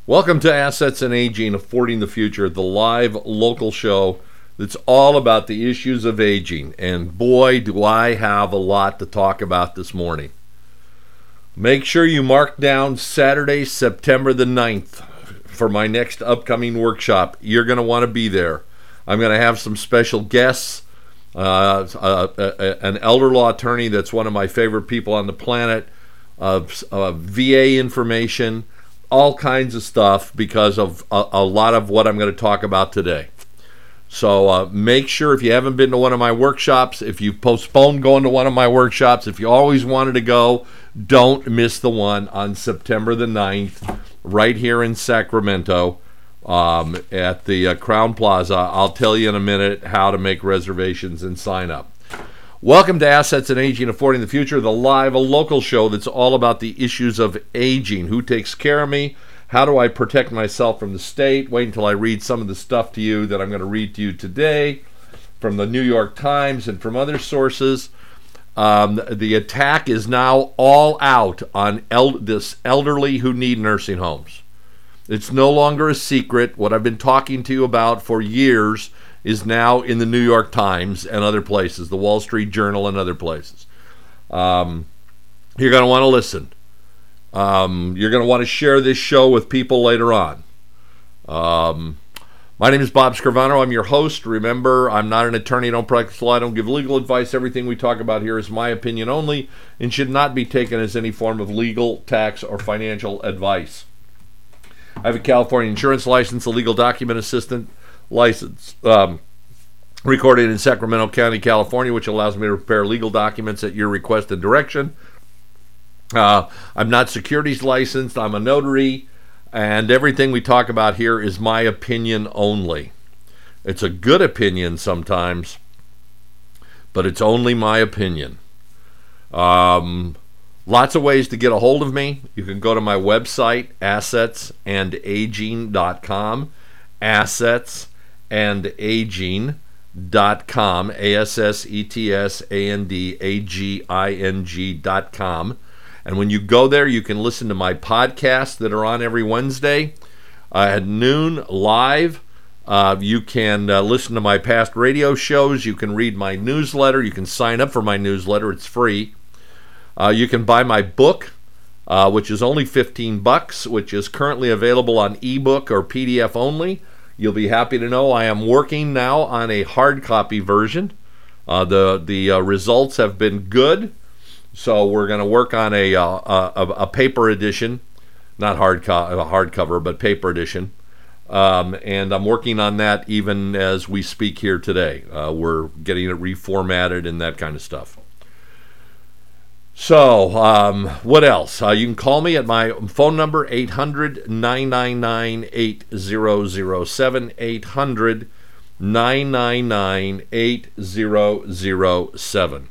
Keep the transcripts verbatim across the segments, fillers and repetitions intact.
Welcome to Assets and Aging, Affording the Future, the live local show that's all about the issues of aging. And boy, do I have a lot to talk about this morning. Make sure you mark down Saturday, September the ninth for my next upcoming workshop. You're going to want to be there. I'm going to have some special guests, uh, uh, uh, an elder law attorney that's one of my favorite people on the planet, uh, uh, V A information, all kinds of stuff because of a, a lot of what I'm going to talk about today. So uh, make sure if you haven't been to one of my workshops, if you've postponed going to one of my workshops, if you always wanted to go, don't miss the one on September the ninth right here in Sacramento um, at the uh, Crown Plaza. I'll tell you in a minute how to make reservations and sign up. Welcome to Assets and Aging, Affording the Future, the live, a local show that's all about the issues of aging. Who takes care of me? How do I protect myself from the state? Wait until I read some of the stuff to you that I'm going to read to you today from the New York Times and from other sources. Um, the attack is now all out on el- this elderly who need nursing homes. It's no longer a secret. What I've been talking to you about for years is now in the New York Times and other places, the Wall Street Journal and other places. Um, you're going to want to listen. Um, you're going to want to share this show with people later on. Um, my name is Bob Scrivano. I'm your host. Remember, I'm not an attorney. I don't practice law. I don't give legal advice. Everything we talk about here is my opinion only and should not be taken as any form of legal, tax, or financial advice. I have a California insurance license, a legal document assistant license, um, recorded in Sacramento County, California, which allows me to prepare legal documents at your request and direction. Uh, I'm not securities licensed. I'm a notary, and everything we talk about here is my opinion only. It's a good opinion sometimes, but it's only my opinion. Um, lots of ways to get a hold of me. You can go to my website, assets and aging dot com, assets and aging dot com, A S S E T S A N D A G I N G dot com. And when you go there, you can listen to my podcasts that are on every Wednesday uh, at noon live. Uh, you can uh, listen to my past radio shows. You can read my newsletter. You can sign up for my newsletter. It's free. Uh, you can buy my book, uh, which is only fifteen bucks, which is currently available on ebook or P D F only. You'll be happy to know I am working now on a hard copy version. Uh, the the uh, results have been good. So we're going to work on a, uh, a a paper edition, not hard co- a hardcover, but paper edition. Um, and I'm working on that even as we speak here today. Uh, we're getting it reformatted and that kind of stuff. So um, what else? Uh, you can call me at my phone number, eight hundred, nine nine nine, eight zero zero seven, eight hundred, nine nine nine, eight zero zero seven.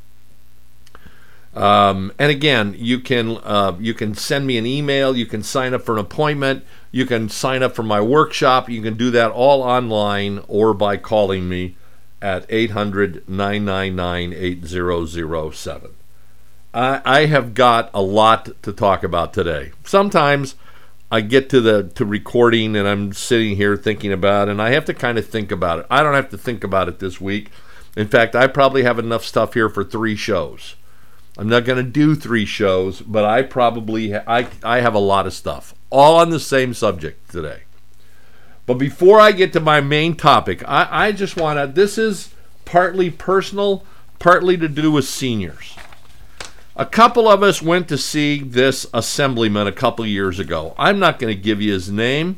Um, and again, you can uh, you can send me an email. You can sign up for an appointment. You can sign up for my workshop. You can do that all online or by calling me at eight hundred, nine nine nine, eight zero zero seven. I, I have got a lot to talk about today. Sometimes I get to the to recording and I'm sitting here thinking about it, and I have to kind of think about it. I don't have to think about it this week. In fact, I probably have enough stuff here for three shows. I'm not going to do three shows, but I probably ha- I I have a lot of stuff, all on the same subject today. But before I get to my main topic, I, I just want to, this is partly personal, partly to do with seniors. A couple of us went to see this assemblyman a couple years ago. I'm not going to give you his name,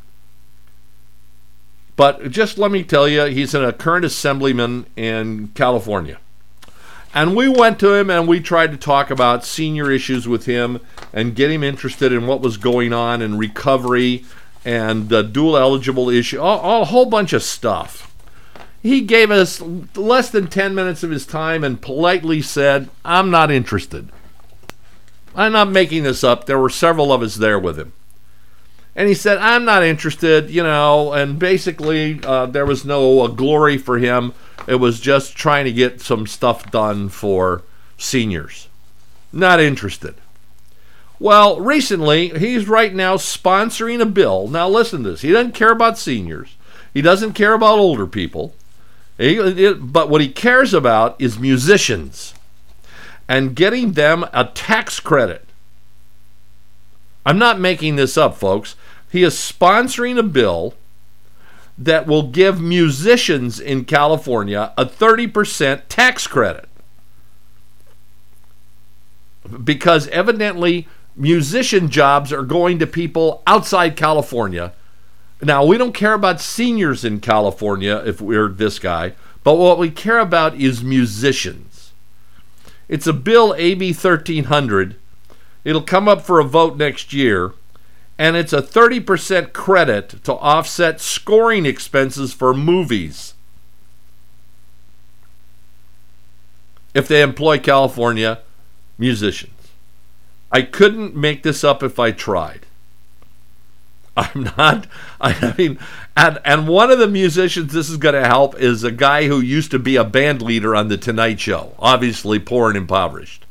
but just let me tell you, he's a current assemblyman in California. And we went to him and we tried to talk about senior issues with him and get him interested in what was going on in recovery and uh, dual eligible issue, all, all, a whole bunch of stuff. He gave us less than ten minutes of his time and politely said, "I'm not interested." I'm not making this up. There were several of us there with him. And he said, "I'm not interested," you know, and basically uh, there was no uh, glory for him. It was just trying to get some stuff done for seniors. Not interested. Well, recently, he's right now sponsoring a bill. Now, listen to this. He doesn't care about seniors. He doesn't care about older people. He, it, but what he cares about is musicians and getting them a tax credit. I'm not making this up, folks. He is sponsoring a bill that will give musicians in California a thirty percent tax credit. Because evidently musician jobs are going to people outside California. Now, we don't care about seniors in California if we're this guy, but what we care about is musicians. It's a bill, A B thirteen hundred. It'll come up for a vote next year, and it's a thirty percent credit to offset scoring expenses for movies if they employ California musicians. I couldn't make this up if I tried. I'm not, I mean, and, and one of the musicians this is going to help is a guy who used to be a band leader on The Tonight Show, obviously poor and impoverished.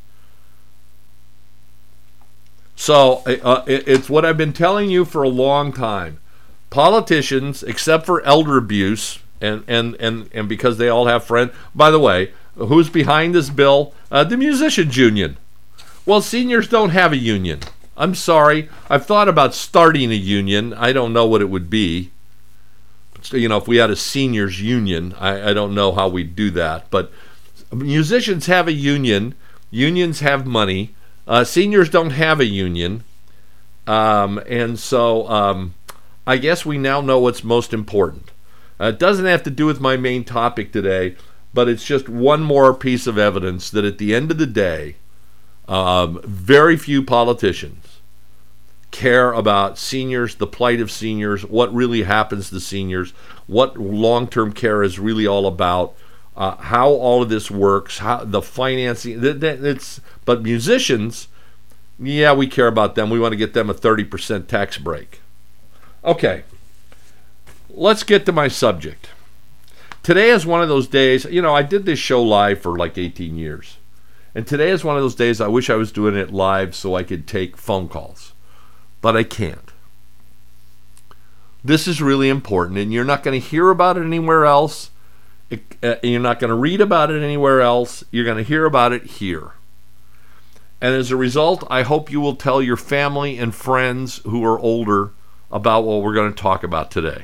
So uh, it, it's what I've been telling you for a long time. Politicians, except for elder abuse, and, and, and, and because they all have friends, by the way, who's behind this bill? Uh, the Musicians Union. Well, seniors don't have a union. I'm sorry. I've thought about starting a union. I don't know what it would be. So, you know, if we had a seniors union, I, I don't know how we'd do that. But musicians have a union. Unions have money. Uh, seniors don't have a union. Um, and so um, I guess we now know what's most important. Uh, it doesn't have to do with my main topic today, but it's just one more piece of evidence that at the end of the day, Um, very few politicians care about seniors, the plight of seniors, what really happens to seniors, what long-term care is really all about, uh, how all of this works, how the financing. That, that, it's but musicians, yeah, we care about them. We want to get them a thirty percent tax break. Okay, let's get to my subject. Today is one of those days. You know, I did this show live for like eighteen years. And today is one of those days I wish I was doing it live so I could take phone calls. But I can't. This is really important, and you're not going to hear about it anywhere else. It, uh, you're not going to read about it anywhere else. You're going to hear about it here. And as a result, I hope you will tell your family and friends who are older about what we're going to talk about today.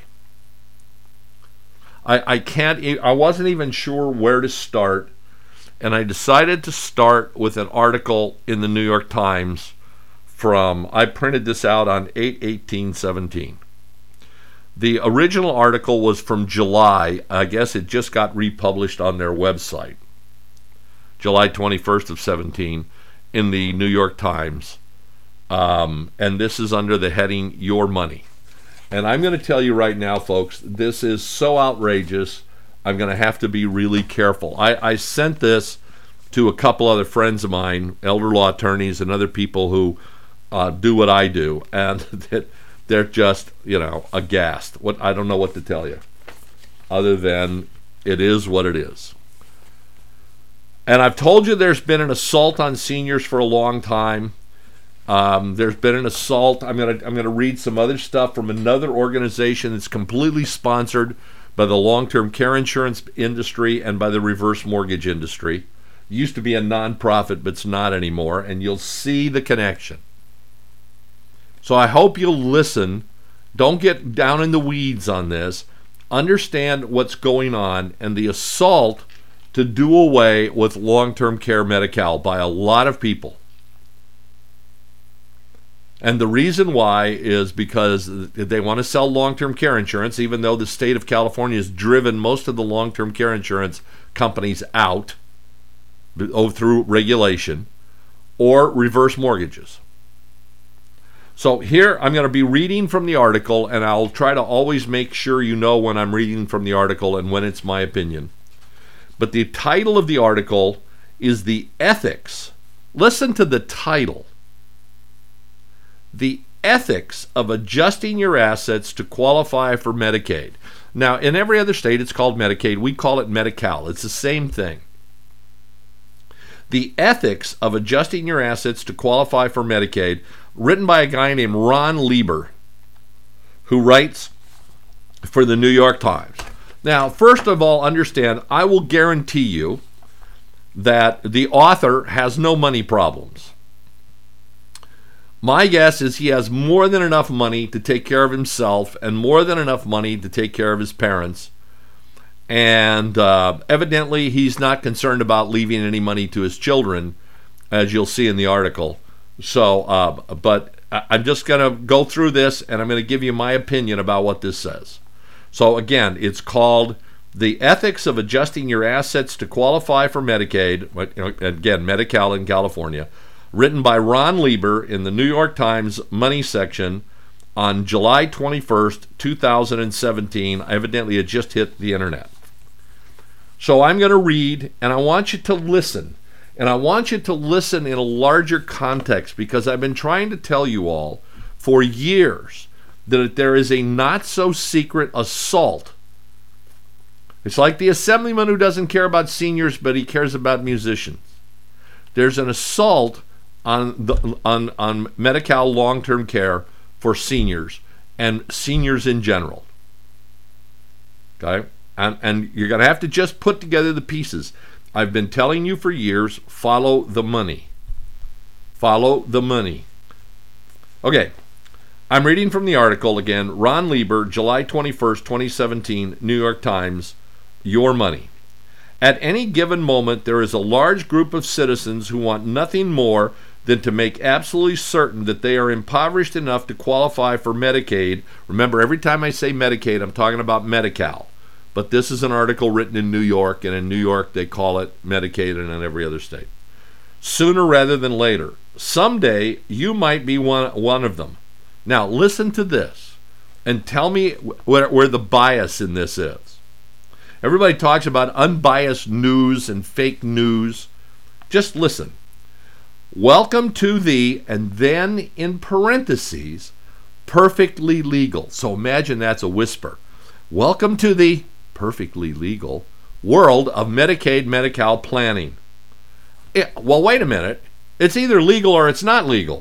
I, I can't, I wasn't even sure where to start. And I decided to start with an article in the New York Times from, I printed this out on eight eighteen seventeen. The original article was from July. I guess it just got republished on their website. July twenty-first of seventeen in the New York Times. Um, and this is under the heading, Your Money. And I'm going to tell you right now, folks, this is so outrageous. I'm going to have to be really careful. I, I sent this to a couple other friends of mine, elder law attorneys and other people who uh, do what I do, and they're just, you know, aghast. What I don't know what to tell you, other than it is what it is. And I've told you there's been an assault on seniors for a long time. Um, there's been an assault. I'm gonna I'm gonna read some other stuff from another organization that's completely sponsored by the long-term care insurance industry and by the reverse mortgage industry. It used to be a non-profit, but it's not anymore, and you'll see the connection. So I hope you'll listen. Don't get down in the weeds on this. Understand what's going on and the assault to do away with long-term care Medi-Cal by a lot of people. And the reason why is because they want to sell long-term care insurance, even though the state of California has driven most of the long-term care insurance companies out through regulation, or reverse mortgages. So here I'm going to be reading from the article, and I'll try to always make sure you know when I'm reading from the article and when it's my opinion. But the title of the article is The Ethics. Listen to the title. The ethics of adjusting your assets to qualify for Medicaid. Now, in every other state, it's called Medicaid. We call it Medi-Cal. It's the same thing. The Ethics of Adjusting Your Assets to Qualify for Medicaid, written by a guy named Ron Lieber, who writes for the New York Times. Now, first of all, understand, I will guarantee you that the author has no money problems. My guess is he has more than enough money to take care of himself and more than enough money to take care of his parents. And uh, evidently, he's not concerned about leaving any money to his children, as you'll see in the article. So, uh, but I'm just going to go through this, and I'm going to give you my opinion about what this says. So, again, it's called The Ethics of Adjusting Your Assets to Qualify for Medicaid, again, Medi-Cal in California, written by Ron Lieber in the New York Times Money section on July twenty-first, two thousand seventeen. Evidently, it just hit the internet. So I'm going to read, and I want you to listen. And I want you to listen in a larger context, because I've been trying to tell you all for years that there is a not-so-secret assault. It's like the assemblyman who doesn't care about seniors, but he cares about musicians. There's an assault on the on on Medi-Cal long-term care for seniors and seniors in general. Okay? And and you're going to have to just put together the pieces. I've been telling you for years, follow the money. Follow the money. Okay. I'm reading from the article again, Ron Lieber, July twenty-first, twenty seventeen, New York Times, Your Money. At any given moment, there is a large group of citizens who want nothing more than to make absolutely certain that they are impoverished enough to qualify for Medicaid. Remember, every time I say Medicaid, I'm talking about Medi-Cal. But this is an article written in New York, and in New York they call it Medicaid, and in every other state. Sooner rather than later. Someday, you might be one, one of them. Now, listen to this, and tell me where, where the bias in this is. Everybody talks about unbiased news and fake news. Just listen. Welcome to the, and then in parentheses, perfectly legal. So imagine that's a whisper. Welcome to the perfectly legal world of Medicaid, Medi-Cal planning. It, well, wait a minute. It's either legal or it's not legal.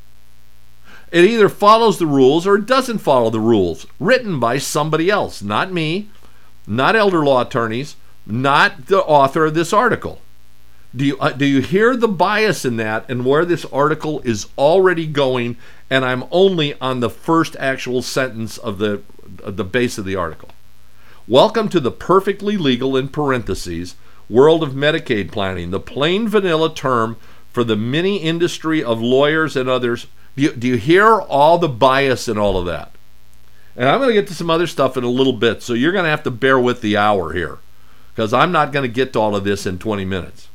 It either follows the rules or it doesn't follow the rules, written by somebody else, not me, not elder law attorneys, not the author of this article. Do you uh, do you hear the bias in that and where this article is already going? And I'm only on the first actual sentence of the uh, the base of the article. Welcome to the perfectly legal, in parentheses, world of Medicaid planning, the plain vanilla term for the mini industry of lawyers and others. Do you, do you hear all the bias in all of that? And I'm going to get to some other stuff in a little bit, so you're going to have to bear with the hour here, because I'm not going to get to all of this in twenty minutes.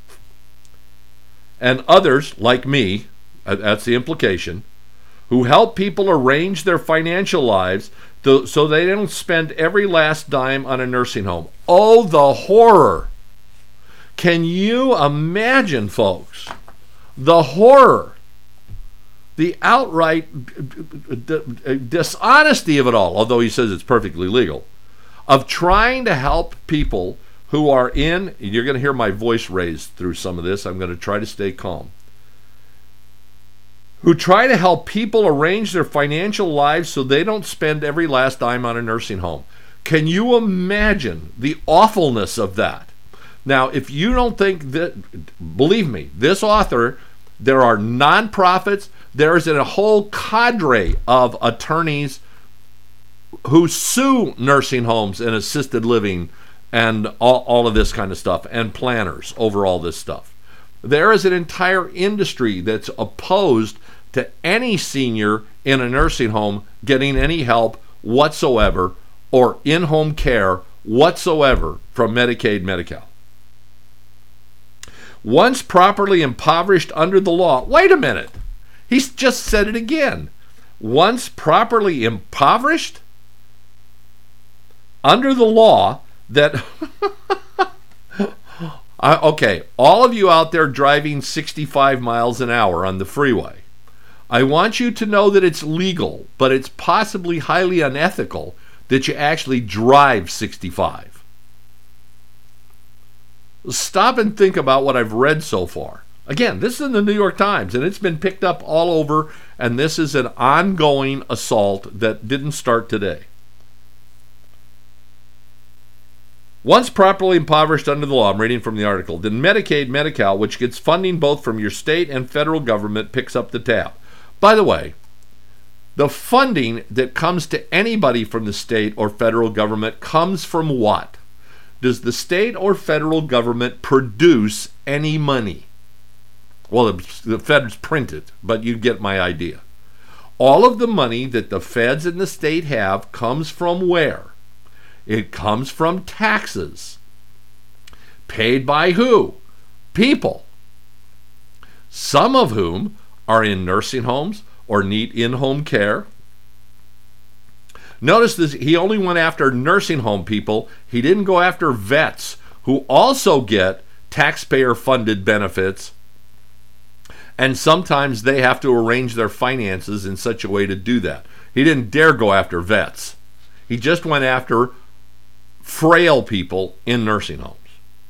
And others, like me, that's the implication, who help people arrange their financial lives to, so they don't spend every last dime on a nursing home. Oh, the horror. Can you imagine, folks? The horror. The outright dishonesty of it all, although he says it's perfectly legal, of trying to help people who are in, you're going to hear my voice raised through some of this, I'm going to try to stay calm, who try to help people arrange their financial lives so they don't spend every last dime on a nursing home. Can you imagine the awfulness of that? Now, if you don't think that, believe me, this author, there are nonprofits, there is a whole cadre of attorneys who sue nursing homes and assisted living and all, all of this kind of stuff, and planners over all this stuff. There is an entire industry that's opposed to any senior in a nursing home getting any help whatsoever or in-home care whatsoever from Medicaid, Medi-Cal. Once properly impoverished under the law, wait a minute, he's just said it again. Once properly impoverished under the law, that I, okay, all of you out there driving sixty-five miles an hour on the freeway, I want you to know that it's legal, but it's possibly highly unethical that you actually drive sixty-five. Stop and think about what I've read so far. Again, this is in the New York Times, and it's been picked up all over, and this is an ongoing assault that didn't start today. Once properly impoverished under the law, I'm reading from the article, then Medicaid, Medi-Cal, which gets funding both from your state and federal government, picks up the tab. By the way, the funding that comes to anybody from the state or federal government comes from what? Does the state or federal government produce any money? Well, the feds print it, but you get my idea. All of the money that the feds and the state have comes from where? It comes from taxes. Paid by who? People. Some of whom are in nursing homes or need in-home care. Notice this, he only went after nursing home people. He didn't go after vets who also get taxpayer-funded benefits, and sometimes they have to arrange their finances in such a way to do that. He didn't dare go after vets. He just went after frail people in nursing homes.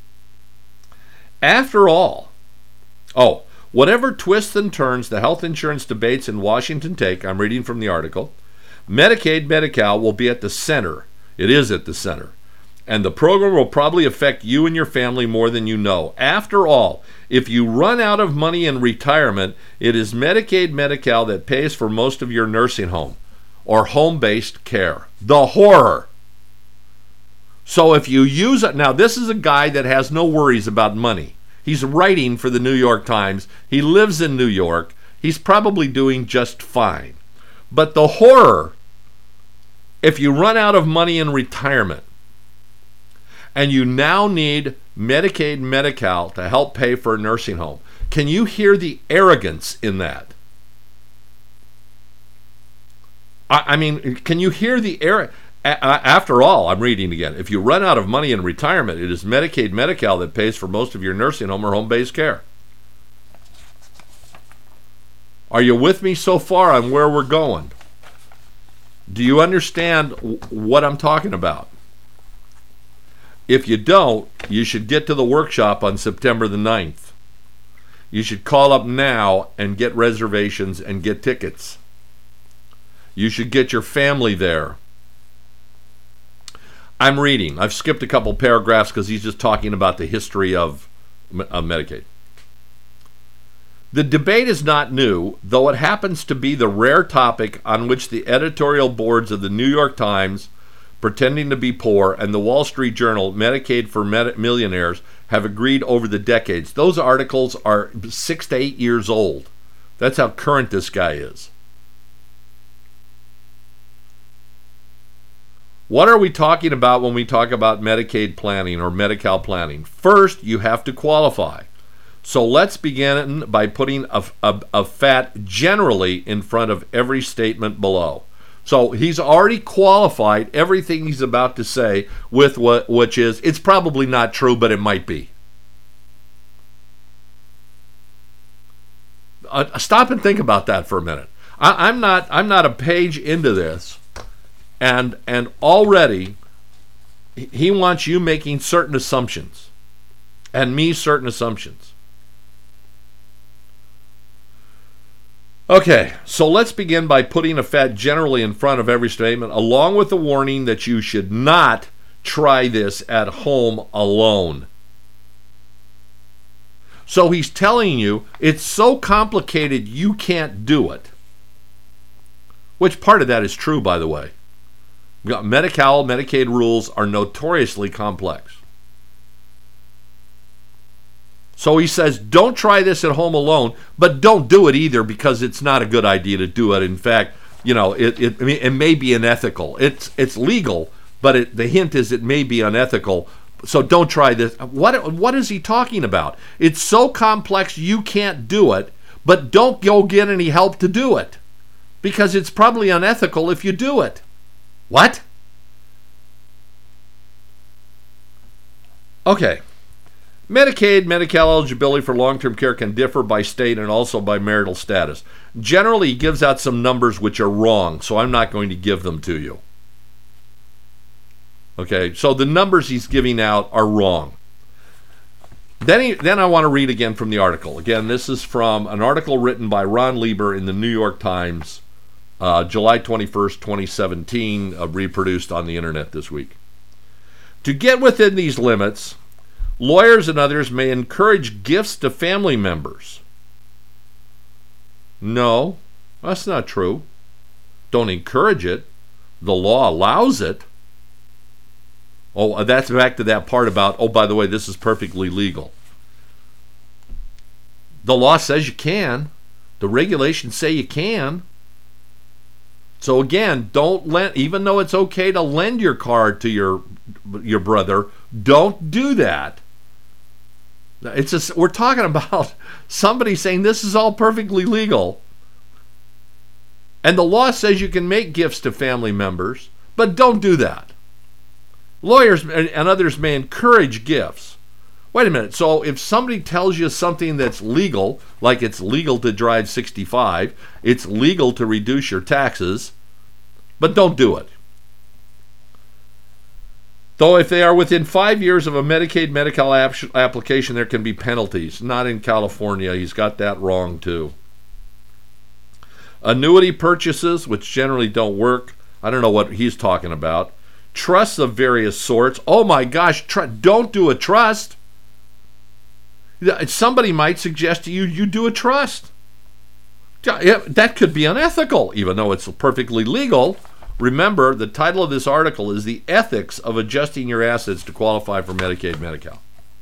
After all, oh, whatever twists and turns the health insurance debates in Washington take, I'm reading from the article, Medicaid, Medi-Cal will be at the center. It is at the center. And the program will probably affect you and your family more than you know. After all, if you run out of money in retirement, it is Medicaid, Medi-Cal that pays for most of your nursing home or home-based care. The horror. So if you use it, now this is a guy that has no worries about money. He's writing for the New York Times. He lives in New York. He's probably doing just fine. But the horror, if you run out of money in retirement and you now need Medicaid, Medi-Cal to help pay for a nursing home, can you hear the arrogance in that? I, I mean, can you hear the arrogance? After all, I'm reading again, if you run out of money in retirement, it is Medicaid, Medi-Cal that pays for most of your nursing home or home-based care. Are you with me so far on where we're going? Do you understand w- what I'm talking about? If you don't, you should get to the workshop on September the ninth. You should call up now and get reservations and get tickets. You should get your family there. I'm reading. I've skipped a couple paragraphs because he's just talking about the history of, of Medicaid. The debate is not new, though it happens to be the rare topic on which the editorial boards of the New York Times, pretending to be poor, and the Wall Street Journal, Medicaid for Med- Millionaires, have agreed over the decades. Those articles are six to eight years old. That's how current this guy is. What are we talking about when we talk about Medicaid planning or Medi-Cal planning? First, you have to qualify. So let's begin by putting a, a, a fat generally in front of every statement below. So he's already qualified everything he's about to say with what, which is, it's probably not true, but it might be. Uh, stop and think about that for a minute. I, I'm not. I'm not a page into this, and and already he wants you making certain assumptions, and me certain assumptions. Okay, so let's begin by putting a fat generally in front of every statement, along with the warning that you should not try this at home alone. So he's telling you it's so complicated you can't do it. Which part of that is true, by the way. Medi-Cal, Medicaid rules are notoriously complex. So he says, don't try this at home alone, but don't do it either because it's not a good idea to do it. In fact, you know, it it, it may be unethical. It's it's legal, but it, the hint is it may be unethical. So don't try this. What what is he talking about? It's so complex you can't do it, but don't go get any help to do it because it's probably unethical if you do it. What? Okay. Medicaid, Medi-Cal eligibility for long-term care can differ by state and also by marital status. Generally, he gives out some numbers which are wrong, so I'm not going to give them to you. Okay, so the numbers he's giving out are wrong. Then, he, then I want to read again from the article. Again, this is from an article written by Ron Lieber in the New York Times, uh, July twenty-first, twenty seventeen, uh, reproduced on the internet this week. To get within these limits, lawyers and others may encourage gifts to family members. No, that's not true. Don't encourage it. The law allows it. Oh, that's back to that part about, oh, by the way, this is perfectly legal. The law says you can. The regulations say you can. So again, don't lend, even though it's okay to lend your car to your your brother, don't do that. It's just, we're talking about somebody saying this is all perfectly legal. And the law says you can make gifts to family members, but don't do that. Lawyers and others may encourage gifts. Wait a minute. So if somebody tells you something that's legal, like it's legal to drive sixty-five, it's legal to reduce your taxes, but don't do it. Though if they are within five years of a Medicaid Medi-Cal ap- application, there can be penalties. Not in California. He's got that wrong too. Annuity purchases, which generally don't work. I don't know what he's talking about. Trusts of various sorts. Oh my gosh, tr- don't do a trust. Somebody might suggest to you, you do a trust. That could be unethical, even though it's perfectly legal. Remember, the title of this article is The Ethics of Adjusting Your Assets to Qualify for Medicaid Medi-Cal.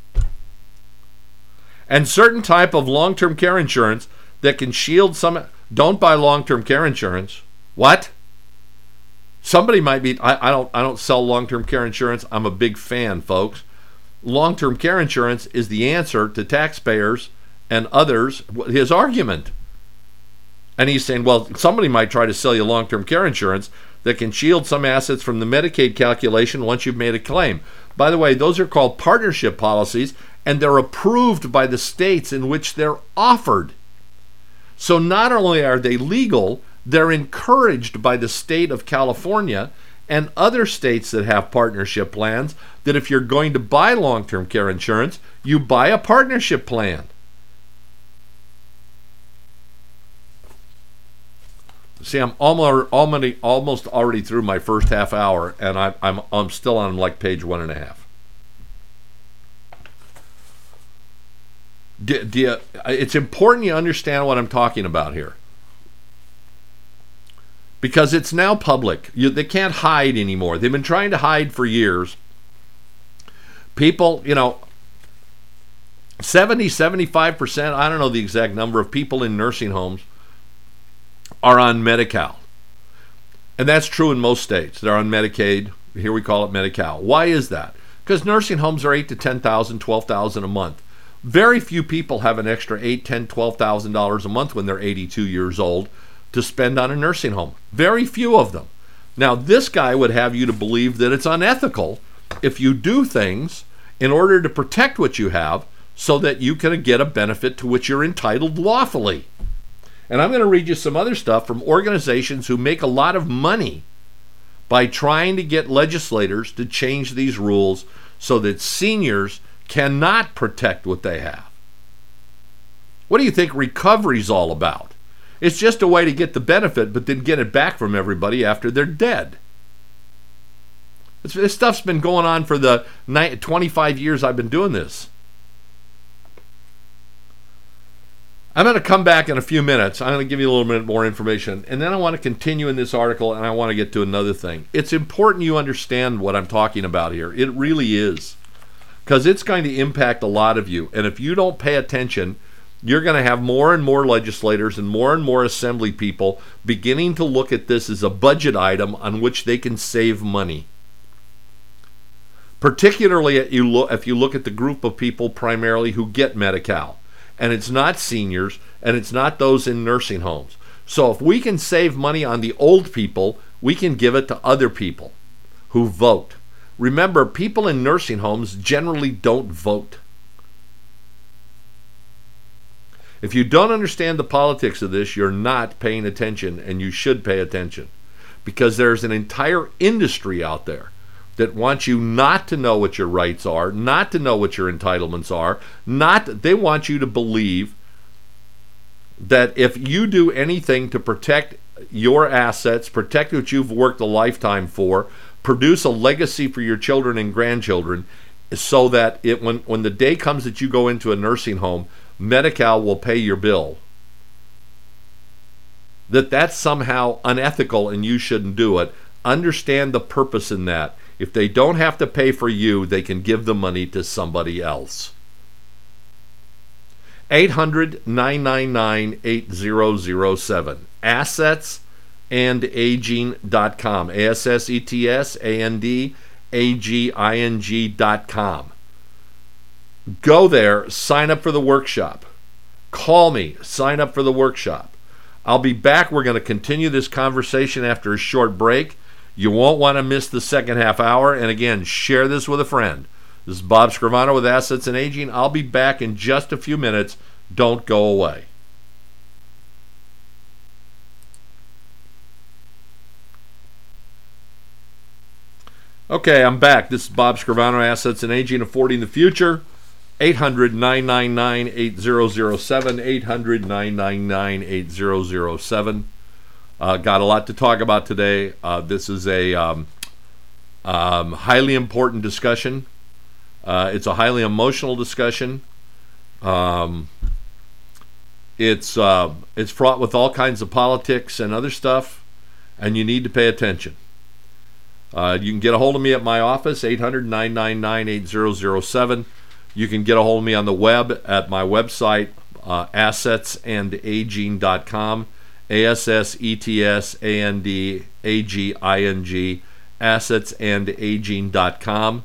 And certain type of long-term care insurance that can shield some... Don't buy long-term care insurance. What? Somebody might be... I, I don't I don't sell long-term care insurance. I'm a big fan, folks. Long-term care insurance is the answer to taxpayers and others, his argument. And he's saying, well, somebody might try to sell you long-term care insurance that can shield some assets from the Medicaid calculation once you've made a claim. By the way, those are called partnership policies, and they're approved by the states in which they're offered. So not only are they legal, they're encouraged by the state of California and other states that have partnership plans, that if you're going to buy long-term care insurance, you buy a partnership plan. See, I'm almost already, almost already through my first half hour, and I, I'm I'm still on like page one and a half. Do, do you, it's important you understand what I'm talking about here, because it's now public. You, they can't hide anymore. They've been trying to hide for years. People, you know, seventy, seventy-five percent, I don't know the exact number of people in nursing homes are on Medi-Cal. And that's true in most states. They're on Medicaid. Here we call it Medi-Cal. Why is that? Because nursing homes are eight to ten thousand, twelve thousand a month. Very few people have an extra eight, ten, twelve thousand dollars a month when they're eighty-two years old to spend on a nursing home. Very few of them. Now, this guy would have you to believe that it's unethical if you do things in order to protect what you have so that you can get a benefit to which you're entitled lawfully. And I'm going to read you some other stuff from organizations who make a lot of money by trying to get legislators to change these rules so that seniors cannot protect what they have. What do you think recovery's all about? It's just a way to get the benefit, but then get it back from everybody after they're dead. This stuff's been going on for the twenty-five years I've been doing this. I'm going to come back in a few minutes. I'm going to give you a little bit more information, and then I want to continue in this article, and I want to get to another thing. It's important you understand what I'm talking about here. It really is, because it's going to impact a lot of you, and if you don't pay attention, you're going to have more and more legislators and more and more assembly people beginning to look at this as a budget item on which they can save money. Particularly if you look, if you look at the group of people primarily who get Medi-Cal. And it's not seniors, and it's not those in nursing homes. So if we can save money on the old people, we can give it to other people who vote. Remember, people in nursing homes generally don't vote. If you don't understand the politics of this, you're not paying attention, and you should pay attention. Because there's an entire industry out there that want you not to know what your rights are, not to know what your entitlements are, not they want you to believe that if you do anything to protect your assets, protect what you've worked a lifetime for, produce a legacy for your children and grandchildren, so that it when, when the day comes that you go into a nursing home, Medi-Cal will pay your bill, that that's somehow unethical and you shouldn't do it. Understand the purpose in that. If they don't have to pay for you, they can give the money to somebody else. eight hundred, nine nine nine, eight zero zero seven. assets and aging dot com. A S S E T S A N D A G I N G dot com. Go there, sign up for the workshop. Call me, sign up for the workshop. I'll be back. We're going to continue this conversation after a short break. You won't want to miss the second half hour. And again, share this with a friend. This is Bob Scrivano with Assets and Aging. I'll be back in just a few minutes. Don't go away. Okay, I'm back. This is Bob Scrivano, Assets and Aging, Affording the Future. eight hundred, nine nine nine, eight zero zero seven. eight hundred, nine nine nine, eight zero zero seven. Uh, got a lot to talk about today. Uh, this is a um, um, highly important discussion. Uh, it's a highly emotional discussion. Um, it's uh, it's fraught with all kinds of politics and other stuff, and you need to pay attention. Uh, you can get a hold of me at my office, eight hundred, nine nine nine, eight zero zero seven. You can get a hold of me on the web at my website, uh, assets and aging dot com. A S S E T S A N D A G I N G, assets and aging dot com.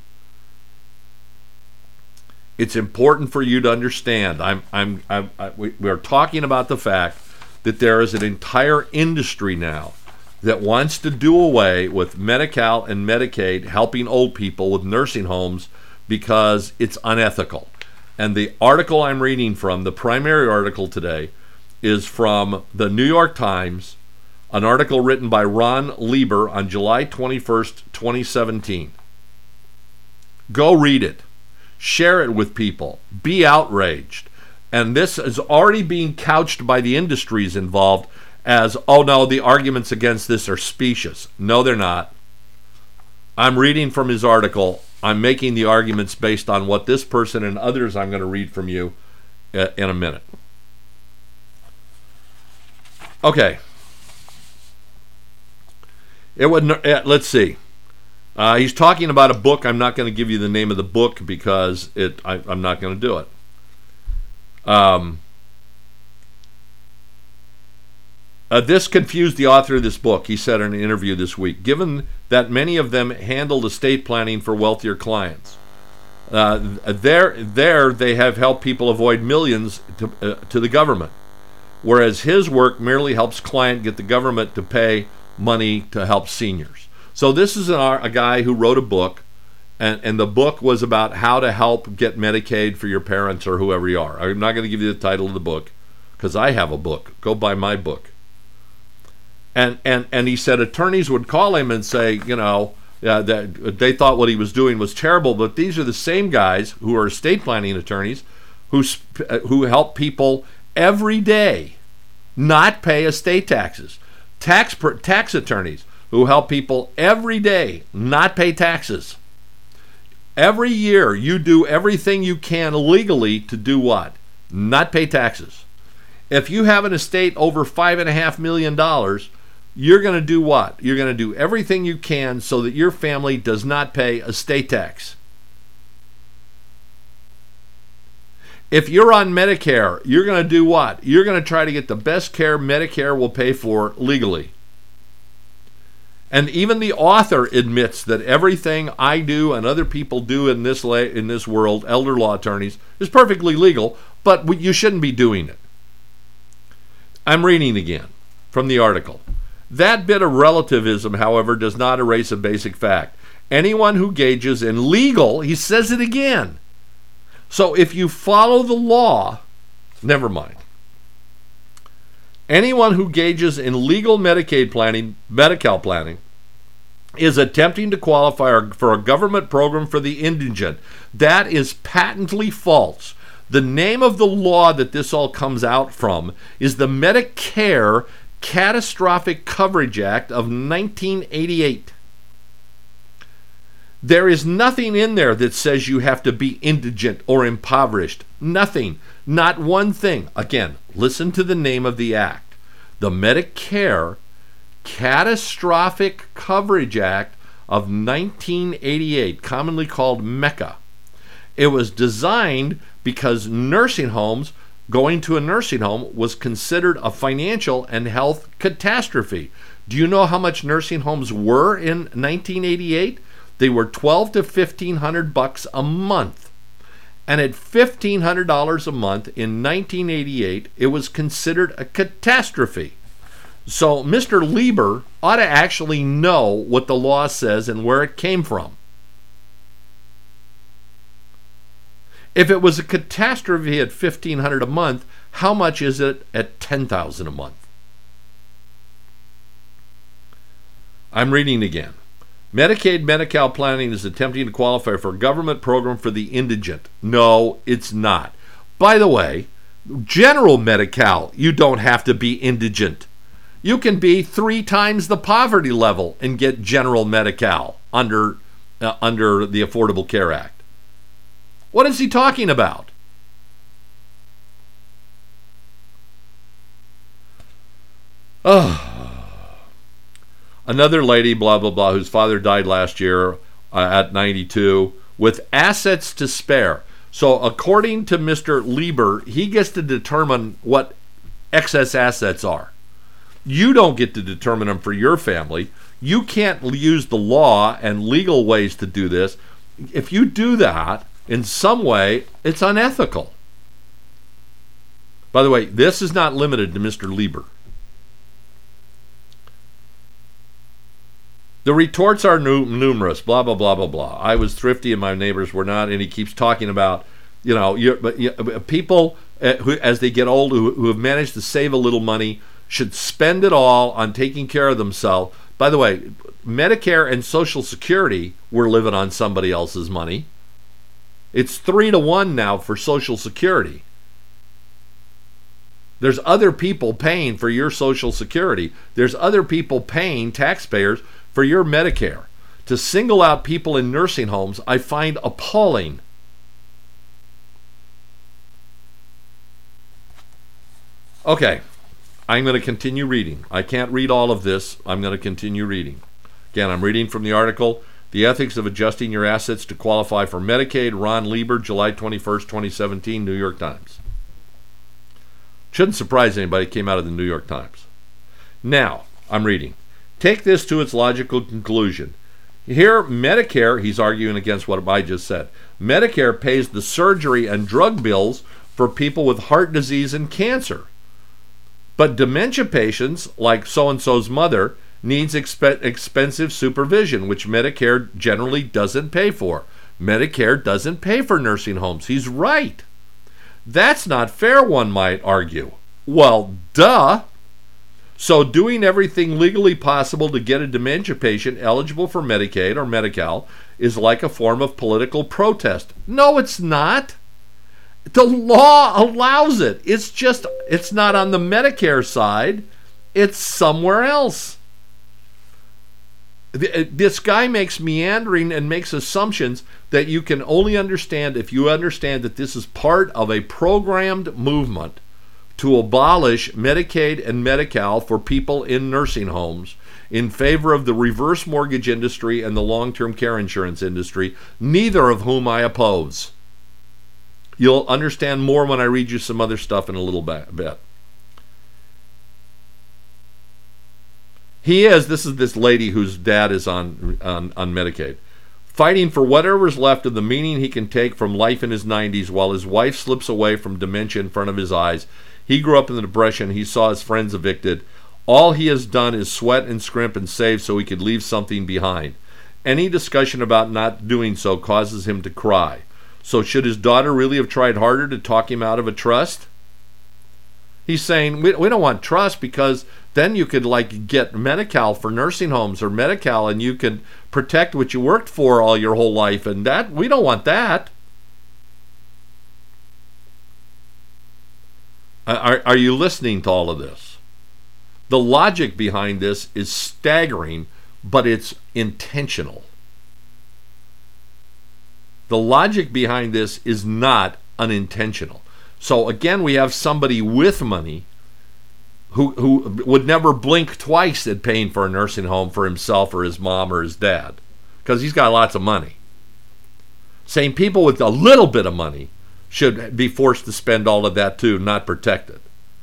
It's important for you to understand. I'm, I'm, I'm, I, we, we're talking about the fact that there is an entire industry now that wants to do away with Medi-Cal and Medicaid helping old people with nursing homes because it's unethical. And the article I'm reading from, the primary article today, is from the New York Times, an article written by Ron Lieber on July twenty-first, twenty seventeen. Go read it. Share it with people. Be outraged. And this is already being couched by the industries involved as, oh no, the arguments against this are specious. No, they're not. I'm reading from his article. I'm making the arguments based on what this person and others I'm going to read from you in a minute. Okay. It would. Let's see. Uh, he's talking about a book. I'm not going to give you the name of the book because it. I, I'm not going to do it. Um, uh, this confused the author of this book, he said in an interview this week, given that many of them handled estate planning for wealthier clients. Uh, there, there they have helped people avoid millions to, uh, to the government. Whereas his work merely helps client get the government to pay money to help seniors. So this is a, a guy who wrote a book, and, and the book was about how to help get Medicaid for your parents or whoever you are. I'm not going to give you the title of the book because I have a book. Go buy my book. And and and he said attorneys would call him and say, you know, uh, that they thought what he was doing was terrible, but these are the same guys who are estate planning attorneys who who help people every day not pay estate taxes. Tax tax attorneys who help people every day not pay taxes. Every year you do everything you can legally to do what? Not pay taxes. If you have an estate over five and a half million dollars, you're going to do what? You're going to do everything you can so that your family does not pay estate tax. If you're on Medicare, you're going to do what? You're going to try to get the best care Medicare will pay for legally. And even the author admits that everything I do and other people do in this la- in this world, elder law attorneys, is perfectly legal, but we, you shouldn't be doing it. I'm reading again from the article. That bit of relativism, however, does not erase a basic fact. Anyone who engages in legal, he says it again. So if you follow the law, never mind. Anyone who engages in legal Medicaid planning, Medi-Cal planning, is attempting to qualify for a government program for the indigent. That is patently false. The name of the law that this all comes out from is the Medicare Catastrophic Coverage Act of nineteen eighty-eight. There is nothing in there that says you have to be indigent or impoverished. Nothing. Not one thing. Again, listen to the name of the act. The Medicare Catastrophic Coverage Act of nineteen eighty-eight, commonly called MECA. It was designed because nursing homes, going to a nursing home was considered a financial and health catastrophe. Do you know how much nursing homes were in nineteen eighty-eight? They were twelve to fifteen hundred bucks a month. And at fifteen hundred dollars a month in nineteen eighty-eight, it was considered a catastrophe. So Mister Lieber ought to actually know what the law says and where it came from. If it was a catastrophe at fifteen hundred dollars a month, how much is it at ten thousand dollars a month? I'm reading again. Medicaid Medi-Cal planning is attempting to qualify for a government program for the indigent. No, it's not. By the way, general Medi-Cal, you don't have to be indigent. You can be three times the poverty level and get general Medi-Cal under, uh, under the Affordable Care Act. What is he talking about? Oh. Another lady, blah, blah, blah, whose father died last year uh, at ninety-two with assets to spare. So according to Mister Lieber, he gets to determine what excess assets are. You don't get to determine them for your family. You can't use the law and legal ways to do this. If you do that in some way, it's unethical. By the way, this is not limited to Mister Lieber. The retorts are nu- numerous, blah, blah, blah, blah, blah. I was thrifty and my neighbors were not, and he keeps talking about, you know, you're, but, you, people uh, who, as they get old, who, who have managed to save a little money, should spend it all on taking care of themselves. By the way, Medicare and Social Security, we're living on somebody else's money. It's three to one now for Social Security. There's other people paying for your Social Security. There's other people paying, taxpayers, for your Medicare. To single out people in nursing homes, I find appalling. Okay, I'm going to continue reading. I can't read all of this. I'm going to continue reading. Again, I'm reading from the article, The Ethics of Adjusting Your Assets to Qualify for Medicaid, Ron Lieber, July twenty-first, twenty seventeen, New York Times. Shouldn't surprise anybody, it came out of the New York Times. Now, I'm reading. Take this to its logical conclusion. Here, Medicare, he's arguing against what I just said. Medicare pays the surgery and drug bills for people with heart disease and cancer. But dementia patients, like so-and-so's mother, needs exp- expensive supervision, which Medicare generally doesn't pay for. Medicare doesn't pay for nursing homes. He's right. That's not fair, one might argue. Well, duh. So doing everything legally possible to get a dementia patient eligible for Medicaid or Medi-Cal is like a form of political protest. No, it's not. The law allows it. It's just, it's not on the Medicare side. It's somewhere else. This guy makes meandering and makes assumptions that you can only understand if you understand that this is part of a programmed movement to abolish Medicaid and Medi-Cal for people in nursing homes in favor of the reverse mortgage industry and the long-term care insurance industry, neither of whom I oppose. You'll understand more when I read you some other stuff in a little bit. He is, this is this lady whose dad is on, on, on Medicaid, fighting for whatever is left of the meaning he can take from life in his nineties while his wife slips away from dementia in front of his eyes. He grew up in the Depression. He saw his friends evicted. All he has done is sweat and scrimp and save so he could leave something behind. Any discussion about not doing so causes him to cry. So should his daughter really have tried harder to talk him out of a trust? He's saying we, we don't want trust because then you could like get Medi-Cal for nursing homes or Medi-Cal and you could protect what you worked for all your whole life, and that we don't want that. Are, are you listening to all of this? The logic behind this is staggering, but it's intentional. The logic behind this is not unintentional. So again, we have somebody with money who who would never blink twice at paying for a nursing home for himself or his mom or his dad because he's got lots of money. Same people with a little bit of money should be forced to spend all of that too, not protected.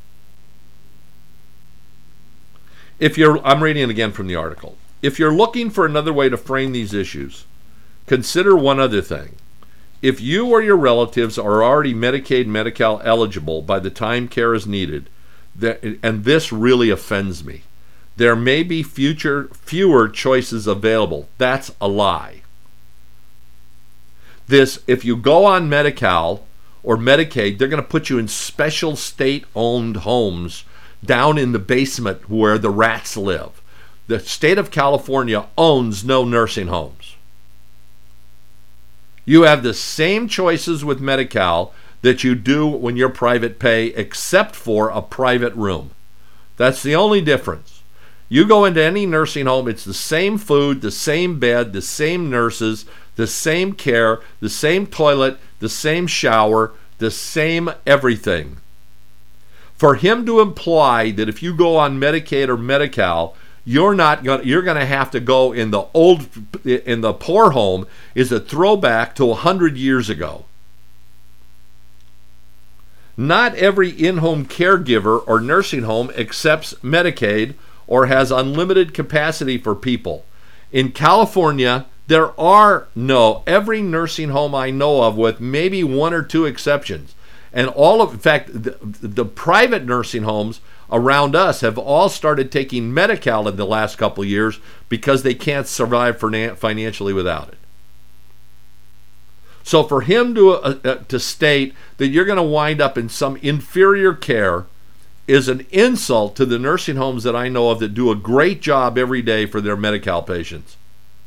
If you're, I'm reading it again from the article. If you're looking for another way to frame these issues, consider one other thing. If you or your relatives are already Medicaid, Medi-Cal eligible by the time care is needed, that, and this really offends me, there may be future fewer choices available. That's a lie. This, if you go on Medi-Cal or Medicaid, they're going to put you in special state-owned homes down in the basement where the rats live. The state of California owns no nursing homes. You have the same choices with Medi-Cal that you do when you're private pay, except for a private room. That's the only difference. You go into any nursing home, it's the same food, the same bed, the same nurses, the same care, the same toilet, the same shower, the same everything. For him to imply that if you go on Medicaid or Medi-Cal, you're not going you're going to have to go in the old in the poor home is a throwback to one hundred years ago. Not every in-home caregiver or nursing home accepts Medicaid or has unlimited capacity for people. In California, there are no, every nursing home I know of, with maybe one or two exceptions, and all of, in fact, the, the private nursing homes around us have all started taking Medi-Cal in the last couple of years because they can't survive financially without it. So for him to uh, uh, to state that you're going to wind up in some inferior care is an insult to the nursing homes that I know of that do a great job every day for their Medi-Cal patients.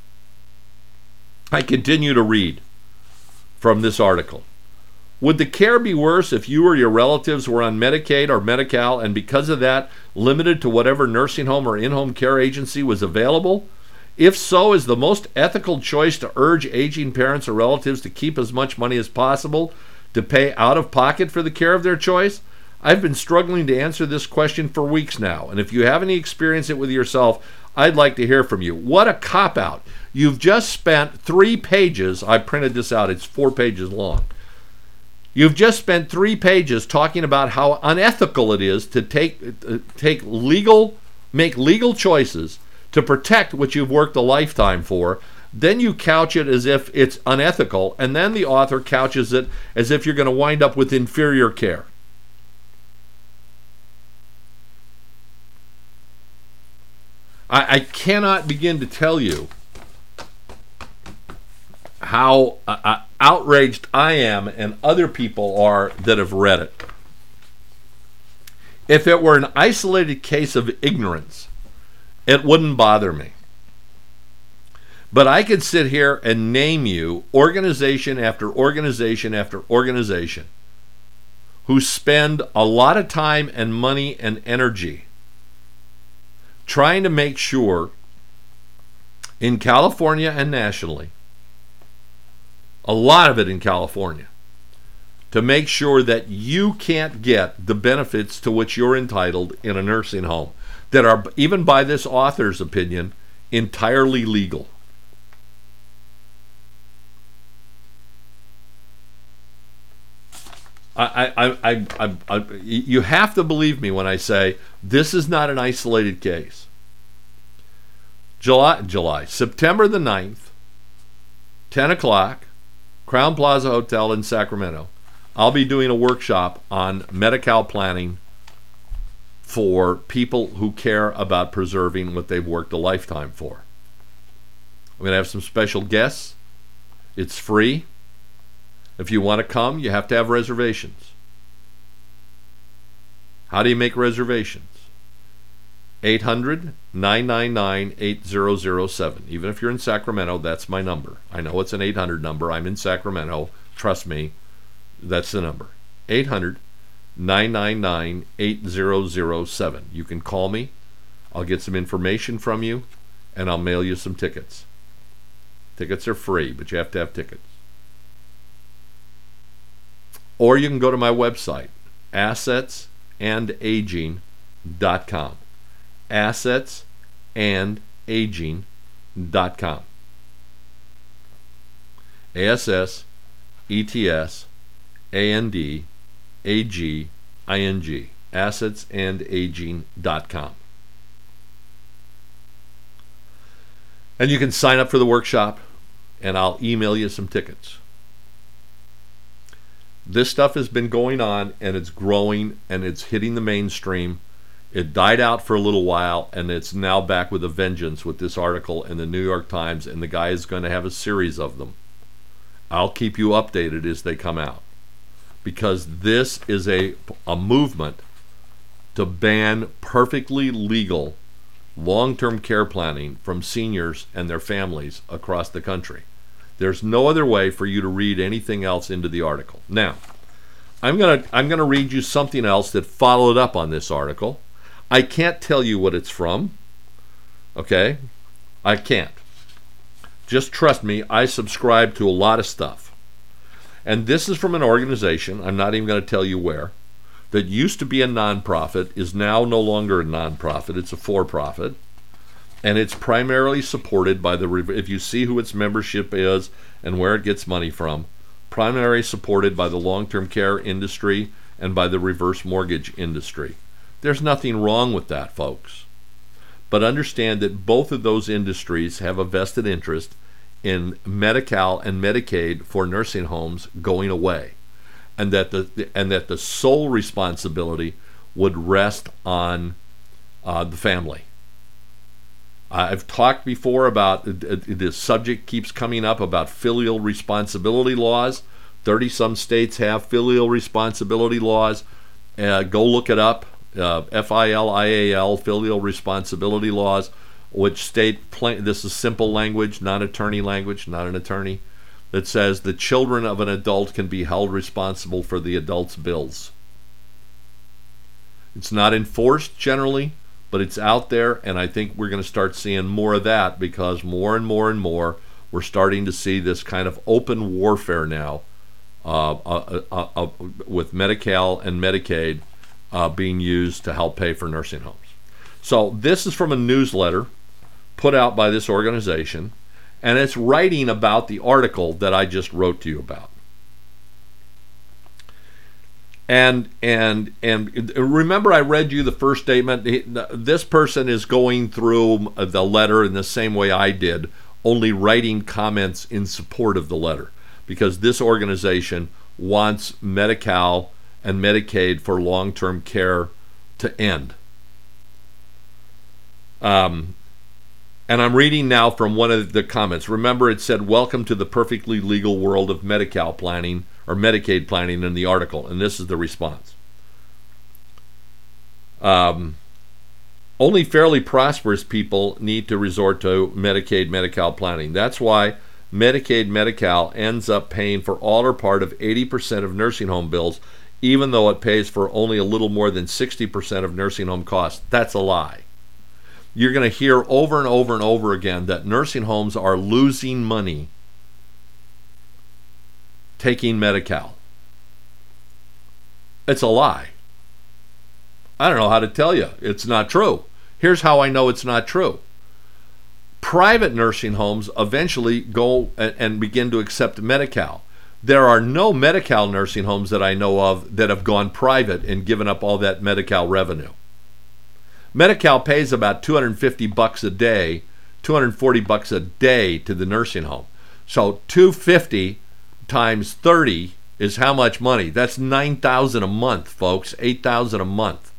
I continue to read from this article. Would the care be worse if you or your relatives were on Medicaid or Medi-Cal and because of that limited to whatever nursing home or in-home care agency was available? If so, is the most ethical choice to urge aging parents or relatives to keep as much money as possible to pay out of pocket for the care of their choice? I've been struggling to answer this question for weeks now, and if you have any experience it with yourself, I'd like to hear from you. What a cop-out. You've just spent three pages, I printed this out, it's four pages long. You've just spent three pages talking about how unethical it is to take uh, take legal, make legal choices to protect what you've worked a lifetime for. Then you couch it as if it's unethical, and then the author couches it as if you're going to wind up with inferior care. I, I cannot begin to tell you how uh, outraged I am and other people are that have read it. If it were an isolated case of ignorance, it wouldn't bother me. But I could sit here and name you organization after organization after organization who spend a lot of time and money and energy trying to make sure in California and nationally, a lot of it in California, to make sure that you can't get the benefits to which you're entitled in a nursing home that are, even by this author's opinion, entirely legal. I, I, I, I, I, you have to believe me when I say this is not an isolated case. July, July, September the ninth, ten o'clock, Crown Plaza Hotel in Sacramento. I'll be doing a workshop on Medi-Cal planning for people who care about preserving what they've worked a lifetime for. I'm going to have some special guests. It's free. If you want to come, you have to have reservations. How do you make reservations? eight hundred, nine nine nine, eight zero zero seven. Even if you're in Sacramento, that's my number. I know it's an eight hundred number. I'm in Sacramento. Trust me, that's the number. eight hundred, nine nine nine, eight zero zero seven. You can call me. I'll get some information from you, and I'll mail you some tickets. Tickets are free, but you have to have tickets. Or you can go to my website, assets and aging dot com. assets and aging dot com. A S S E T S A N D A G I N G. assets and aging dot com. And you can sign up for the workshop, and I'll email you some tickets. This stuff has been going on, and it's growing, and it's hitting the mainstream. It died out for a little while, and it's now back with a vengeance with this article in the New York Times, and the guy is going to have a series of them. I'll keep you updated as they come out, because this is a, a movement to ban perfectly legal long-term care planning from seniors and their families across the country. There's no other way for you to read anything else into the article. Now, I'm gonna I'm gonna read you something else that followed up on this article. I can't tell you what it's from. Okay? I can't. Just trust me, I subscribe to a lot of stuff. And this is from an organization, I'm not even going to tell you where, that used to be a nonprofit, is now no longer a nonprofit, it's a for-profit, and it's primarily supported by the, if you see who its membership is and where it gets money from, primarily supported by the long-term care industry and by the reverse mortgage industry. There's nothing wrong with that, folks. But understand that both of those industries have a vested interest in Medi-Cal and Medicaid for nursing homes going away, and that the and that the sole responsibility would rest on uh, the family. I've talked before about uh, this subject keeps coming up about filial responsibility laws. thirty-some states have filial responsibility laws. Uh, go look it up. Uh, F I L I A L, filial responsibility laws, which state, plain, this is simple language, not attorney language, not an attorney, that says the children of an adult can be held responsible for the adult's bills. It's not enforced generally, but it's out there, and I think we're going to start seeing more of that, because more and more and more we're starting to see this kind of open warfare now uh, uh, uh, uh, with Medi-Cal and Medicaid Uh, being used to help pay for nursing homes. So this is from a newsletter put out by this organization, and it's writing about the article that I just wrote to you about. And and and remember, I read you the first statement. This person is going through the letter in the same way I did, only writing comments in support of the letter, because this organization wants Medi-Cal and Medicaid for long-term care to end. Um, and I'm reading now from one of the comments. Remember, it said, "Welcome to the perfectly legal world of Medi-Cal planning," or Medicaid planning in the article. And this is the response. Um, only fairly prosperous people need to resort to Medicaid, Medi-Cal planning. That's why Medicaid, Medi-Cal ends up paying for all or part of eighty percent of nursing home bills, even though it pays for only a little more than sixty percent of nursing home costs. That's a lie. You're going to hear over and over and over again that nursing homes are losing money taking Medi-Cal. It's a lie. I don't know how to tell you. It's not true. Here's how I know it's not true. Private nursing homes eventually go and begin to accept Medi-Cal. There are no Medi-Cal nursing homes that I know of that have gone private and given up all that Medi-Cal revenue. Medi-Cal pays about two hundred fifty bucks a day, two hundred forty bucks a day to the nursing home. So two hundred fifty times thirty is how much money? That's nine thousand a month, folks. eight thousand a month.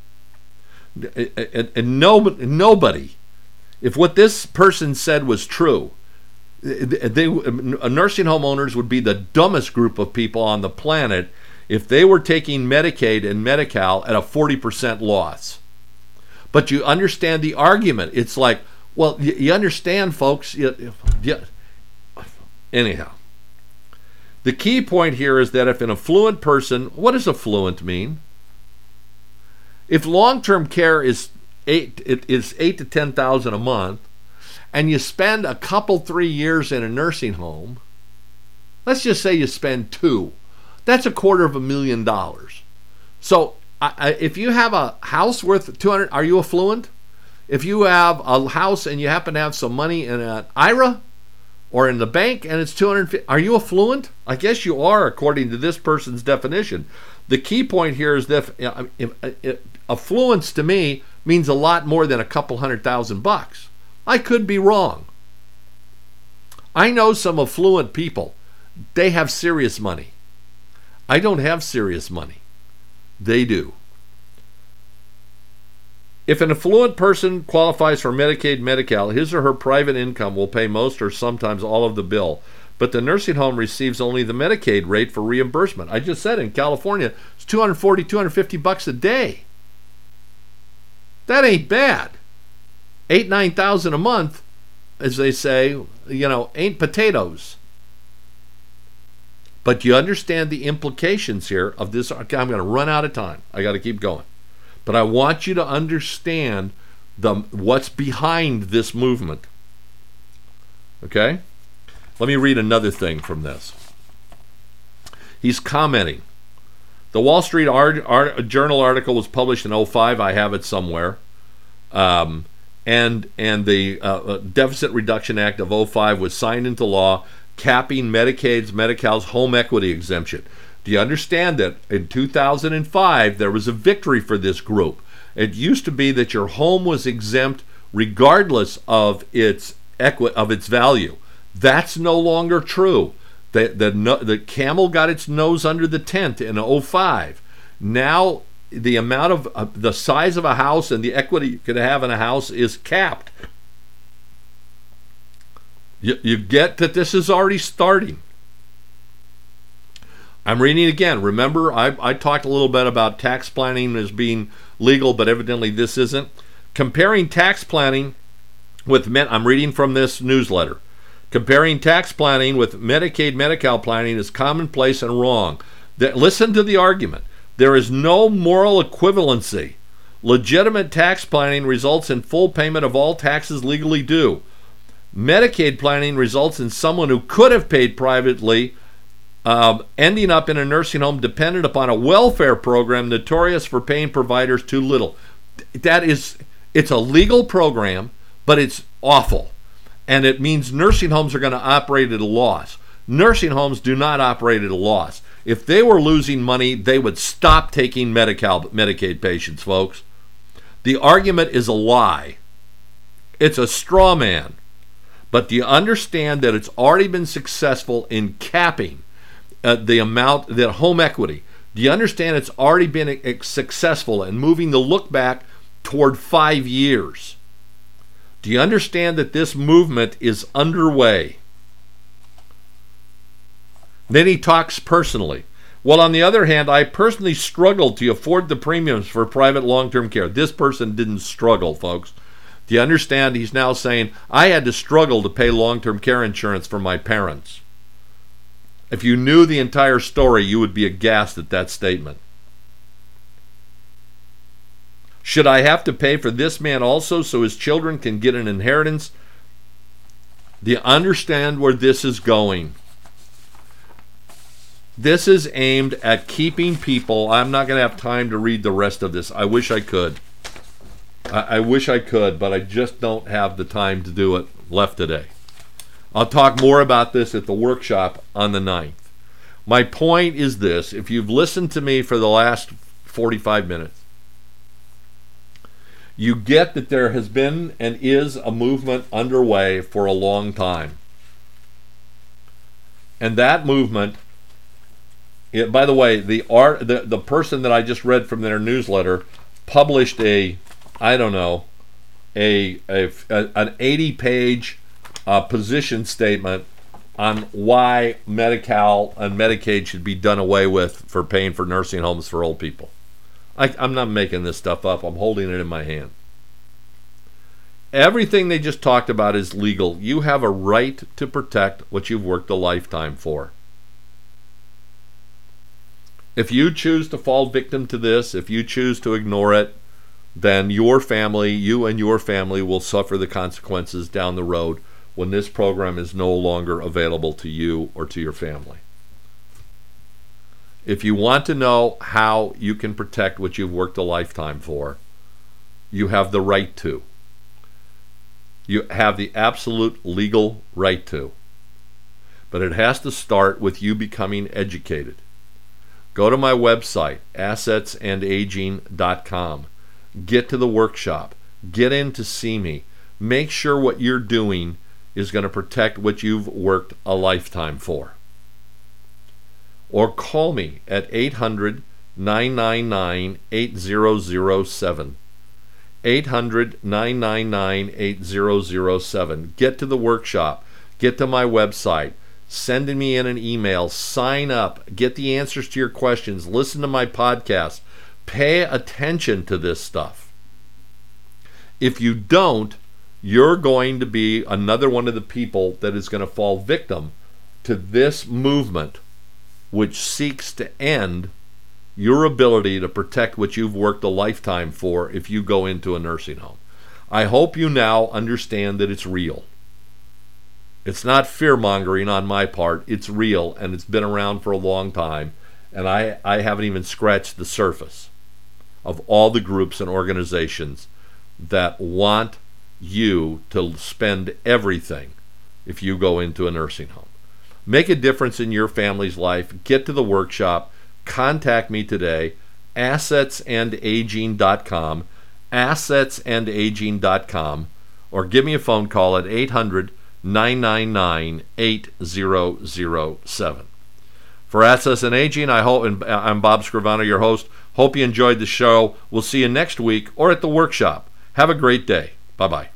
And, and nobody, nobody, if what this person said was true, They, nursing home owners would be the dumbest group of people on the planet if they were taking Medicaid and Medi-Cal at a forty percent loss. But you understand the argument. It's like, well, you, you understand, folks. You, you, anyhow, the key point here is that if an affluent person, what does affluent mean? If long-term care is eight, it is eight to ten thousand a month, and you spend a couple three years in a nursing home, let's just say you spend two, that's a quarter of a million dollars. So I, I, if you have a house worth two hundred, are you affluent? If you have a house and you happen to have some money in an I R A or in the bank and it's two hundred fifty, are you affluent? I guess you are, according to this person's definition. The key point here is that if, if, if, affluence to me means a lot more than a couple hundred thousand bucks. I could be wrong. I know some affluent people. They have serious money. I don't have serious money. They do. If an affluent person qualifies for Medicaid, Medi-Cal, his or her private income will pay most or sometimes all of the bill. But the nursing home receives only the Medicaid rate for reimbursement. I just said in California, it's two hundred forty, two hundred fifty bucks a day. That ain't bad. Eight, nine thousand a month, as they say, you know, ain't potatoes. But you understand the implications here of this. Okay, I'm going to run out of time. I got to keep going. But I want you to understand the what's behind this movement. Okay? Let me read another thing from this. He's commenting. The Wall Street Art, Art, Journal article was published in oh five. I have it somewhere. Um, and and the uh, Deficit Reduction Act of oh five was signed into law, capping Medicaid's, Medi-Cal's home equity exemption. Do you understand that in two thousand five there was a victory for this group? It used to be that your home was exempt regardless of its equi- of its value. That's no longer true. The, the, the camel got its nose under the tent in oh five. Now the amount of uh, the size of a house and the equity you can have in a house is capped. You, you get that this is already starting. I'm reading again. Remember, I, I talked a little bit about tax planning as being legal, but evidently this isn't. Comparing tax planning with, med- I'm reading from this newsletter. Comparing tax planning with Medicaid, Medi-Cal planning is commonplace and wrong. That, listen to the argument. There is no moral equivalency. Legitimate tax planning results in full payment of all taxes legally due. Medicaid planning results in someone who could have paid privately um, ending up in a nursing home dependent upon a welfare program notorious for paying providers too little. That is, it's a legal program, but it's awful. And it means nursing homes are going to operate at a loss. Nursing homes do not operate at a loss. If they were losing money, they would stop taking Medi-Cal, Medicaid patients, folks. The argument is a lie. It's a straw man. But do you understand that it's already been successful in capping uh, the amount, that home equity? Do you understand it's already been a, a successful in moving the look back toward five years? Do you understand that this movement is underway? Then he talks personally. Well, on the other hand, I personally struggled to afford the premiums for private long-term care. This person didn't struggle, folks. Do you understand? He's now saying, I had to struggle to pay long-term care insurance for my parents. If you knew the entire story, you would be aghast at that statement. Should I have to pay for this man also so his children can get an inheritance? Do you understand where this is going? This is aimed at keeping people. I'm not going to have time to read the rest of this. I wish I could. I, I wish I could, but I just don't have the time to do it left today. I'll talk more about this at the workshop on the ninth. My point is this. If you've listened to me for the last forty-five minutes, you get that there has been and is a movement underway for a long time. And that movement, it, by the way, the art, the, the person that I just read from their newsletter published a, I don't know, a, a, a an eighty-page uh, position statement on why Medi-Cal and Medicaid should be done away with for paying for nursing homes for old people. I, I'm not making this stuff up. I'm holding it in my hand. Everything they just talked about is legal. You have a right to protect what you've worked a lifetime for. If you choose to fall victim to this, if you choose to ignore it, then your family, you and your family will suffer the consequences down the road when this program is no longer available to you or to your family. If you want to know how you can protect what you've worked a lifetime for, you have the right to. You have the absolute legal right to. But it has to start with you becoming educated. Go to my website, assets and aging dot com. Get to the workshop. Get in to see me. Make sure what you're doing is going to protect what you've worked a lifetime for. Or call me at eight hundred, nine nine nine, eight zero zero seven. eight hundred, nine nine nine, eight zero zero seven. Get to the workshop. Get to my website. Send me in an email. Sign up. Get the answers to your questions. Listen to my podcast. Pay attention to this stuff. If you don't, you're going to be another one of the people that is going to fall victim to this movement, which seeks to end your ability to protect what you've worked a lifetime for if you go into a nursing home. I hope you now understand that it's real. It's not fear-mongering on my part. It's real, and it's been around for a long time, and I, I haven't even scratched the surface of all the groups and organizations that want you to spend everything if you go into a nursing home. Make a difference in your family's life. Get to the workshop. Contact me today, assets and aging dot com, assets and aging dot com, or give me a phone call at eight hundred, nine nine nine, eight zero zero seven. For Assets and Aging, I hope, and I'm Bob Scrivano, your host. Hope you enjoyed the show. We'll see you next week or at the workshop. Have a great day. Bye-bye.